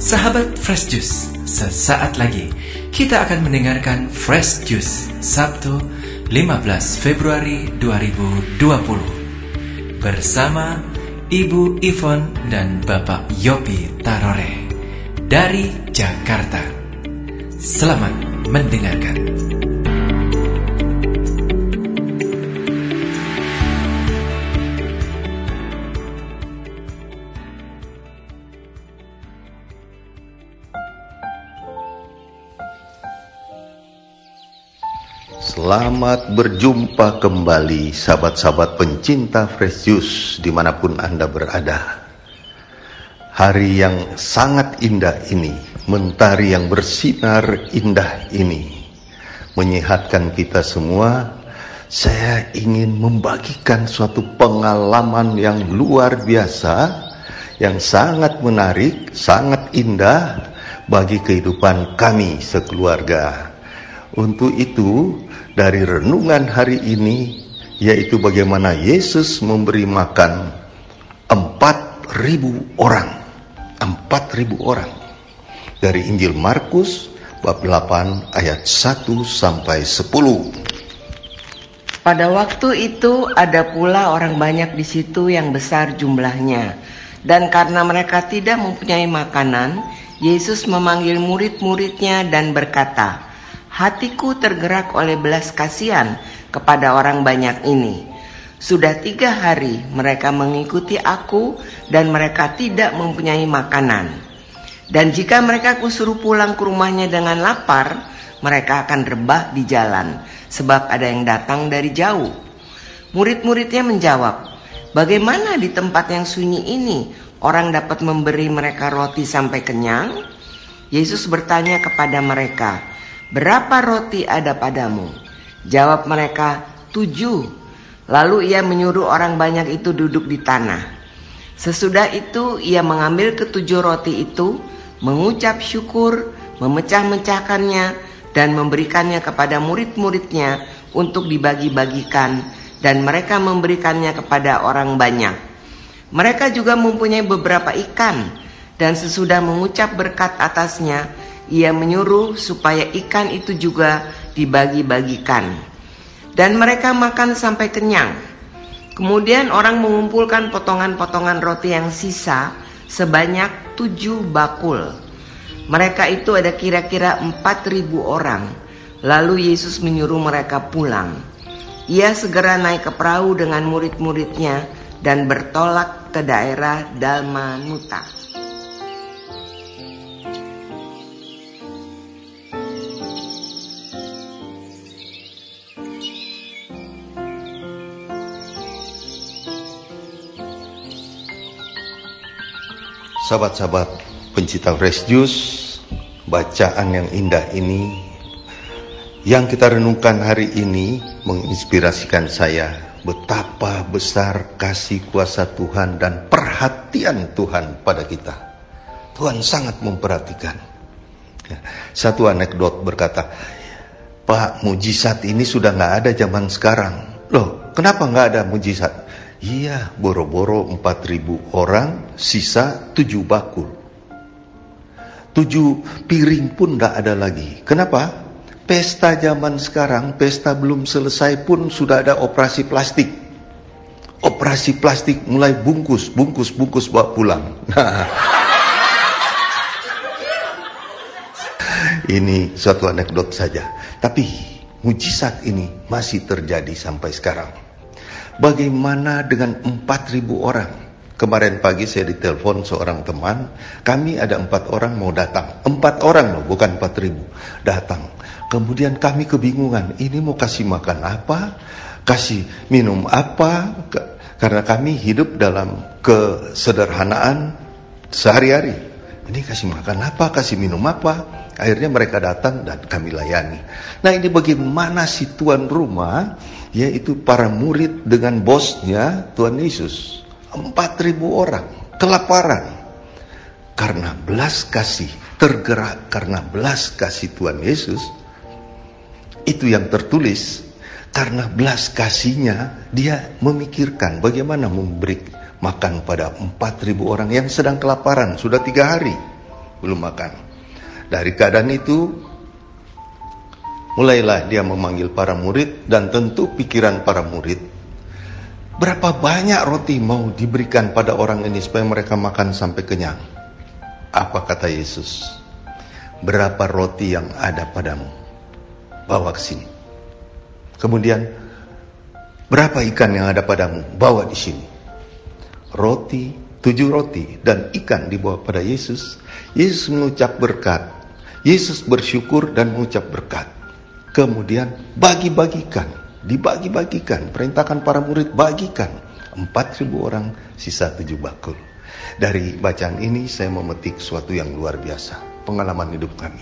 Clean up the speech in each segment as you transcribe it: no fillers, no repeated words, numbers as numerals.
Sahabat Fresh Juice, sesaat lagi kita akan mendengarkan Fresh Juice Sabtu 15 Februari 2020 bersama Ibu Ivon dan Bapak Yopi Tarore dari Jakarta. Selamat mendengarkan. Selamat berjumpa kembali sahabat-sahabat pencinta Fresh Juice dimanapun Anda berada. Hari yang sangat indah ini, mentari yang bersinar indah ini, menyehatkan kita semua. Saya ingin membagikan suatu pengalaman yang luar biasa, yang sangat menarik, sangat indah bagi kehidupan kami sekeluarga. Untuk itu, dari renungan hari ini, yaitu bagaimana Yesus memberi makan 4.000 orang. 4.000 orang. Dari Injil Markus, bab 8, ayat 1-10. Pada waktu itu ada pula orang banyak di situ yang besar jumlahnya. Dan karena mereka tidak mempunyai makanan, Yesus memanggil murid-muridnya dan berkata, "Hatiku tergerak oleh belas kasihan kepada orang banyak ini. Sudah 3 hari mereka mengikuti aku dan mereka tidak mempunyai makanan. Dan jika mereka kusuruh pulang ke rumahnya dengan lapar, mereka akan rebah di jalan, sebab ada yang datang dari jauh." Murid-muridnya menjawab, "Bagaimana di tempat yang sunyi ini orang dapat memberi mereka roti sampai kenyang?" Yesus bertanya kepada mereka, "Berapa roti ada padamu?" Jawab mereka, 7. Lalu ia menyuruh orang banyak itu duduk di tanah. Sesudah itu ia mengambil ke-7 roti itu, mengucap syukur, memecah-mecahkannya, dan memberikannya kepada murid-muridnya untuk dibagi-bagikan, dan mereka memberikannya kepada orang banyak. Mereka juga mempunyai beberapa ikan, dan sesudah mengucap berkat atasnya, ia menyuruh supaya ikan itu juga dibagi-bagikan. Dan mereka makan sampai kenyang. Kemudian orang mengumpulkan potongan-potongan roti yang sisa sebanyak 7 bakul. Mereka itu ada kira-kira 4.000 orang. Lalu Yesus menyuruh mereka pulang. Ia segera naik ke perahu dengan murid-muridnya dan bertolak ke daerah Dalmanuta. Sahabat-sahabat pencinta Fresh Juice, bacaan yang indah ini yang kita renungkan hari ini menginspirasikan saya betapa besar kasih kuasa Tuhan dan perhatian Tuhan pada kita. Tuhan sangat memperhatikan. Satu anekdot berkata, "Pak, mujizat ini sudah gak ada zaman sekarang." Loh, kenapa gak ada mujizat? Iya, boro-boro 4.000 orang, sisa 7 bakul. 7 piring pun gak ada lagi. Kenapa? Pesta zaman sekarang, pesta belum selesai pun sudah ada operasi plastik. Operasi plastik mulai bungkus bawa pulang. Nah, ini suatu anekdot saja. Tapi mujizat ini masih terjadi sampai sekarang. Bagaimana dengan 4.000 orang? Kemarin pagi saya ditelepon seorang teman, kami ada 4 orang mau datang. 4 orang loh, bukan 4.000. Datang. Kemudian kami kebingungan, ini mau kasih makan apa? Kasih minum apa? Karena kami hidup dalam kesederhanaan sehari-hari. Ini kasih makan apa? Kasih minum apa? Akhirnya mereka datang dan kami layani. Nah, ini bagaimana si tuan rumah, yaitu para murid dengan bosnya Tuhan Yesus. 4.000 orang kelaparan. Karena belas kasih, tergerak karena belas kasih Tuhan Yesus. Itu yang tertulis. Karena belas kasihnya, dia memikirkan bagaimana memberi makan pada 4.000 orang yang sedang kelaparan sudah 3 hari. belum makan. Dari keadaan itu, mulailah dia memanggil para murid, dan tentu pikiran para murid, berapa banyak roti mau diberikan pada orang ini supaya mereka makan sampai kenyang? Apa kata Yesus? Berapa roti yang ada padamu? Bawa ke sini. Kemudian, berapa ikan yang ada padamu? Bawa di sini. 7 roti dan ikan dibawa pada Yesus. Yesus mengucap berkat. Yesus bersyukur dan mengucap berkat. Kemudian bagi-bagikan. Dibagi-bagikan. Perintahkan para murid bagikan. 4.000 orang, sisa 7 bakul. Dari bacaan ini saya memetik sesuatu yang luar biasa. Pengalaman hidup kami.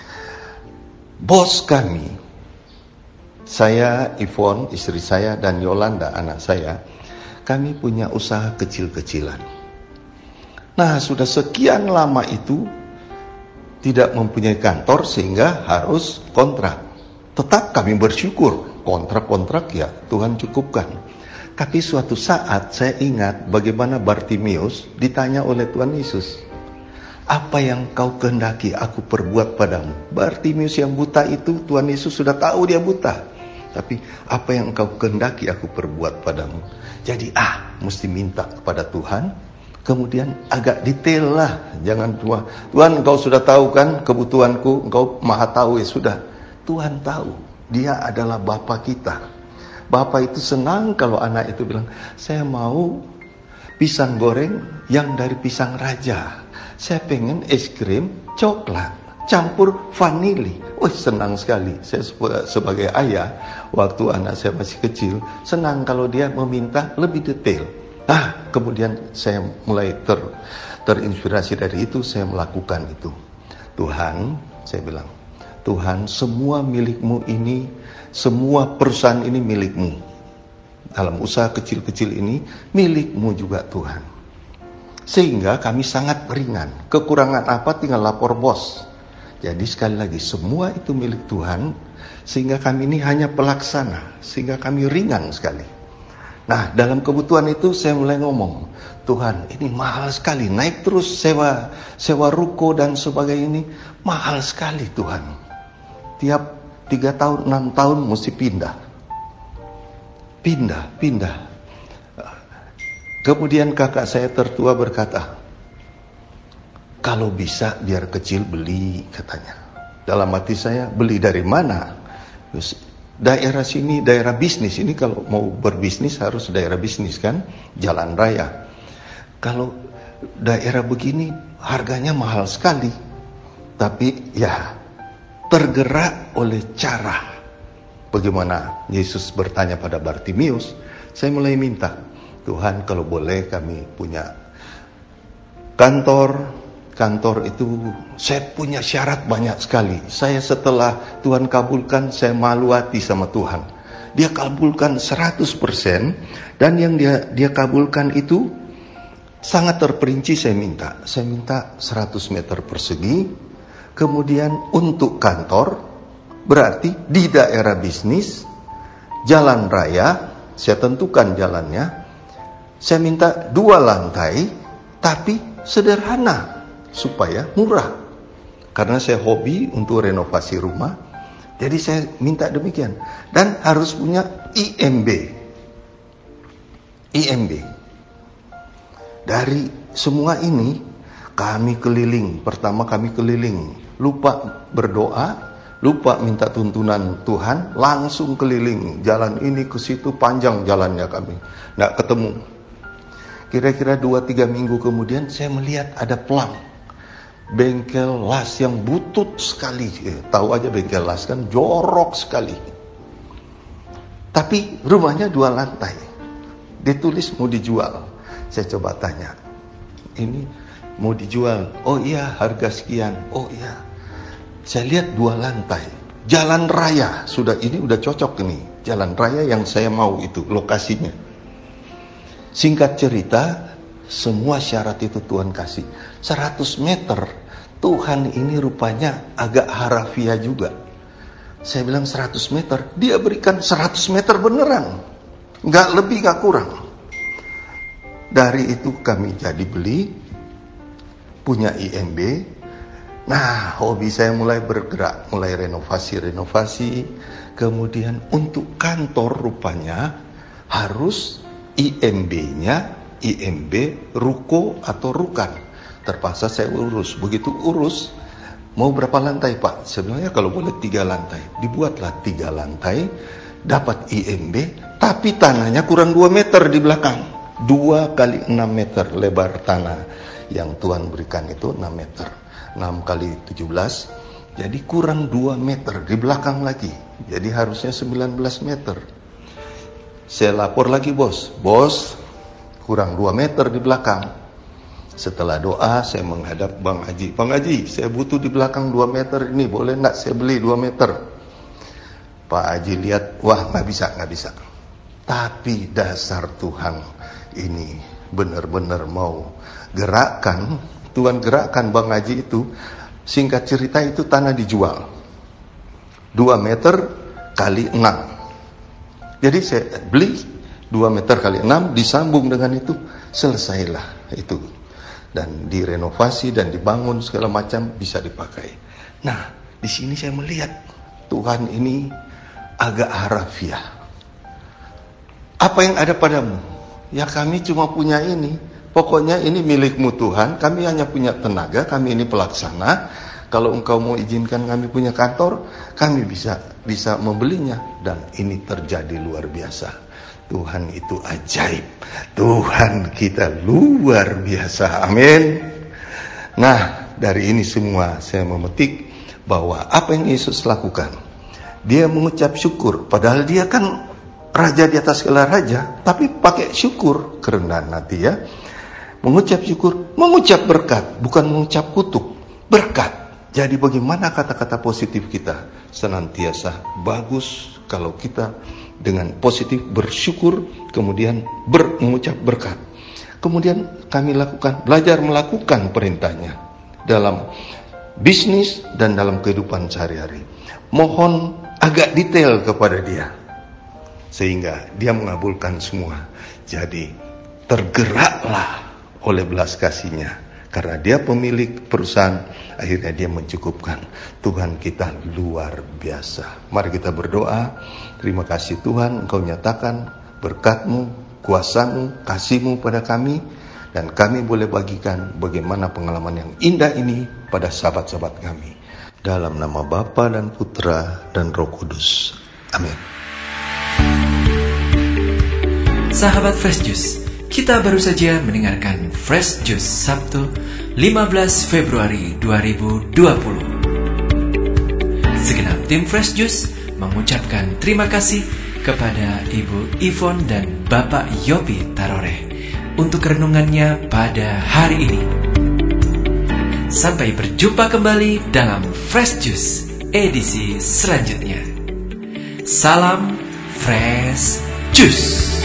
Bos kami, saya, Yvonne, istri saya, dan Yolanda, anak saya, kami punya usaha kecil-kecilan. Nah, sudah sekian lama itu tidak mempunyai kantor sehingga harus kontrak. Tetap kami bersyukur, kontrak-kontrak ya Tuhan cukupkan. Tapi suatu saat saya ingat bagaimana Bartimius ditanya oleh Tuhan Yesus, apa yang kau kehendaki aku perbuat padamu? Bartimius yang buta itu Tuhan Yesus sudah tahu dia buta. Tapi apa yang kau kehendaki aku perbuat padamu? Jadi mesti minta kepada Tuhan. Kemudian agak detail lah. Jangan cuma, Tuhan engkau sudah tahu kan kebutuhanku, engkau maha tahu, ya sudah. Tuhan tahu, dia adalah Bapa kita. Bapa itu senang kalau anak itu bilang, saya mau pisang goreng yang dari pisang raja. Saya pengen es krim coklat campur vanili. Senang sekali. Saya sebagai ayah, waktu anak saya masih kecil, senang kalau dia meminta lebih detail. Kemudian saya mulai terinspirasi dari itu, saya melakukan itu. Tuhan, saya bilang, Tuhan, semua milikmu ini, semua perusahaan ini milikmu. Dalam usaha kecil-kecil ini, milikmu juga Tuhan. Sehingga kami sangat ringan. Kekurangan apa tinggal lapor bos. Jadi sekali lagi, semua itu milik Tuhan. Sehingga kami ini hanya pelaksana. Sehingga kami ringan sekali. Nah, dalam kebutuhan itu saya mulai ngomong, Tuhan, ini mahal sekali. Naik terus sewa ruko dan sebagainya ini. Mahal sekali Tuhan. Tiap 3 tahun, 6 tahun mesti pindah. Kemudian kakak saya tertua berkata, kalau bisa biar kecil beli, katanya. Dalam hati saya, beli dari mana? Daerah sini, daerah bisnis. Ini kalau mau berbisnis harus daerah bisnis kan? Jalan raya. Kalau daerah begini harganya mahal sekali. Tapi ya tergerak oleh cara. Bagaimana Yesus bertanya pada Bartimius, saya mulai minta, Tuhan kalau boleh kami punya kantor itu saya punya syarat banyak sekali. Saya setelah Tuhan kabulkan, saya malu hati sama Tuhan. Dia kabulkan 100%, dan yang dia kabulkan itu sangat terperinci. Saya minta 100 meter persegi. Kemudian untuk kantor, berarti di daerah bisnis, jalan raya, saya tentukan jalannya. Saya minta 2 lantai, tapi sederhana, supaya murah. Karena saya hobi untuk renovasi rumah, jadi saya minta demikian. Dan harus punya IMB. Dari semua ini, kami keliling. Pertama kami keliling, lupa berdoa, lupa minta tuntunan Tuhan, langsung keliling. Jalan ini ke situ, panjang jalannya kami. Nggak ketemu. Kira-kira 2-3 minggu kemudian saya melihat ada pelang. Bengkel las yang butut sekali. Tahu aja bengkel las kan jorok sekali. Tapi rumahnya 2 lantai. Ditulis mau dijual. Saya coba tanya, ini mau dijual? Oh iya, harga sekian. Oh iya. Saya lihat 2 lantai. Jalan raya. Ini udah cocok ini. Jalan raya yang saya mau itu lokasinya. Singkat cerita, semua syarat itu Tuhan kasih. 100 meter. Tuhan ini rupanya agak harafiah juga. Saya bilang 100 meter. Dia berikan 100 meter beneran. Nggak lebih, nggak kurang. Dari itu kami jadi beli. Punya IMB. Nah, hobi saya mulai bergerak, mulai renovasi. Kemudian untuk kantor rupanya harus IMB-nya, IMB ruko atau rukan. Terpaksa saya urus. Begitu urus, mau berapa lantai Pak? Sebenarnya kalau boleh 3 lantai. Dibuatlah 3 lantai, dapat IMB, tapi tanahnya kurang 2 meter di belakang. 2 kali 6 meter lebar tanah yang Tuhan berikan itu 6 meter. 6 kali 17, jadi kurang 2 meter di belakang lagi. Jadi harusnya 19 meter. Saya lapor lagi bos, kurang 2 meter di belakang. Setelah doa, saya menghadap Bang Haji. Bang Haji, saya butuh di belakang 2 meter ini, boleh nggak saya beli 2 meter? Pak Haji lihat, wah nggak bisa. Tapi dasar Tuhan ini benar-benar mau gerakkan. Tuhan gerakkan Bang Haji itu. Singkat cerita itu tanah dijual 2 meter kali 6. Jadi saya beli 2 meter kali 6, disambung dengan itu, selesailah itu. Dan direnovasi dan dibangun segala macam, bisa dipakai. Nah, di sini saya melihat Tuhan ini agak harafiah. Apa yang ada padamu? Ya kami cuma punya ini. Pokoknya ini milikmu Tuhan, kami hanya punya tenaga, kami ini pelaksana. Kalau engkau mau izinkan kami punya kantor, kami bisa membelinya. Dan ini terjadi luar biasa. Tuhan itu ajaib. Tuhan kita luar biasa. Amin. Nah, dari ini semua saya memetik bahwa apa yang Yesus lakukan, dia mengucap syukur. Padahal dia kan raja di atas segala raja, tapi pakai syukur, kerendahan hati ya. Mengucap syukur, mengucap berkat, bukan mengucap kutuk, berkat. Jadi bagaimana kata-kata positif kita senantiasa bagus kalau kita dengan positif bersyukur, kemudian mengucap berkat. Kemudian kami belajar melakukan perintahnya dalam bisnis dan dalam kehidupan sehari-hari. Mohon agak detail kepada dia, sehingga dia mengabulkan semua. Jadi tergeraklah oleh belas kasihnya, karena dia pemilik perusahaan, akhirnya dia mencukupkan. Tuhan kita luar biasa. Mari kita berdoa. Terima kasih Tuhan, Engkau nyatakan berkat-Mu, kuasa-Mu, kasih-Mu pada kami, dan kami boleh bagikan bagaimana pengalaman yang indah ini pada sahabat-sahabat kami. Dalam nama Bapa dan Putra dan Roh Kudus. Amin. Sahabat Fresh Juice, kita baru saja mendengarkan Fresh Juice Sabtu 15 Februari 2020. Segenap tim Fresh Juice mengucapkan terima kasih kepada Ibu Ivon dan Bapak Yopi Taroreh untuk renungannya pada hari ini. Sampai berjumpa kembali dalam Fresh Juice edisi selanjutnya. Salam Fresh Juice.